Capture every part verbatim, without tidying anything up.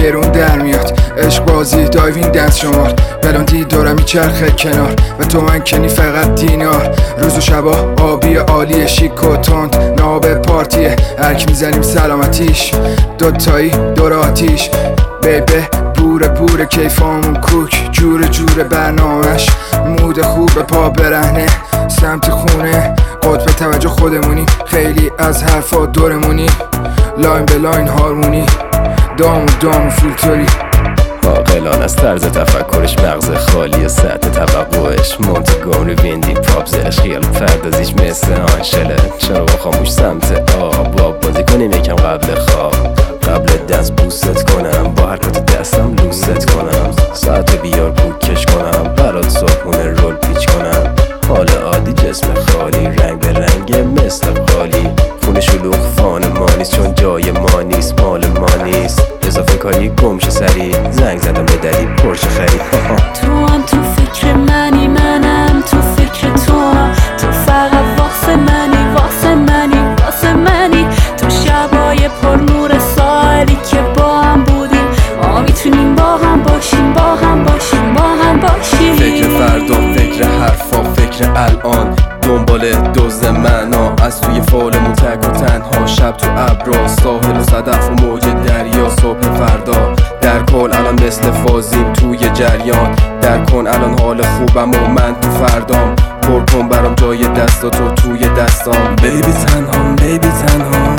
گرون در میاد. عشق بازی دایوین دنس شمار، بلاندی دارم میچرخه کنار و تو من کنی فقط دینار. روز و شبا آبی عالی شیک و تند ناب پارتیه، هرک میزنیم سلامتیش دوتایی دور آتیش. بیبه بوره بوره کیفامون کوک، جوره جوره برنامهش مود خوب پا برهنه سمت خونه. قطب توجه خودمونی، خیلی از حرفا دورمونی، لاین به لاین هارمونی، دام و دام و فیلتوری. عاقلان از طرز تفکرش، مغز خالی سطح توقعش، مونتگومری ویندی پاپ زلش، خیال پردازیش مثل آنشله. چرا خاموش سمت آب باب بازی کنیم یکم قبل خواب، قبل دست بوست کنم، با حرکت دستم لوست کنم، ساعت بیار پوکش کنم، برات صبحونه رول پیچ کنم. حال عادی جسم خالی، رنگ به رنگ مثل قالی، خونه شلوغ فان ما نیست چون جای ما نیست، مال ما نیست. اضافه کاری گمشه سری، زنگ زدم به دری پرشه خرید. تو هم تو فکر منی، منم تو فکر تو، تو فقط واسه منی، واسه منی، واسه منی. تو شبای پر نور سالی که با هم بودیم، ما میتونیم با هم باشیم، با هم باشیم، با هم باشیم. فکر فردا، فکر حرفا، فکر الان، دنبال دزد معنا از توی فالمون تک و تنها. شب تو ابرا، ساحل و صدف و موج دریا. صبح فردا در کل الان مثل فازیم توی جریان. در کن الان حال خوبم و من تو فردام، پر کن برام جای دستاتو توی دستام. بیبی تنهام، بیبی تنهام،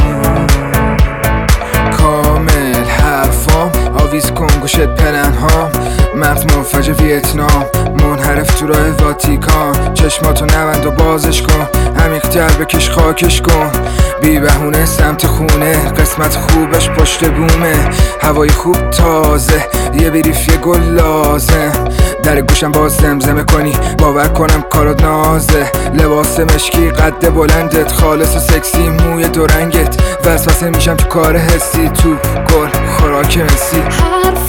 کامل حرفام آویز کن گوشت پلنهام. مرد منفجر ویتنام، منحرف تو راه واتیکان. چشماتو نبند و بازش کن، عمیق‌تر بکش خاکش کن. بی بهونه سمت خونه، قسمت خوبش پشت بومه. هوای خوب تازه، یه بریف یه گل لازم. در گوشم باز زمزمه کنی، باور کنم کارات نازه. لباس مشکی قد بلندت، خالص و سکسی موی دو رنگت. وسوسه میشم تو کار حسی، تو گل خوراک مسی.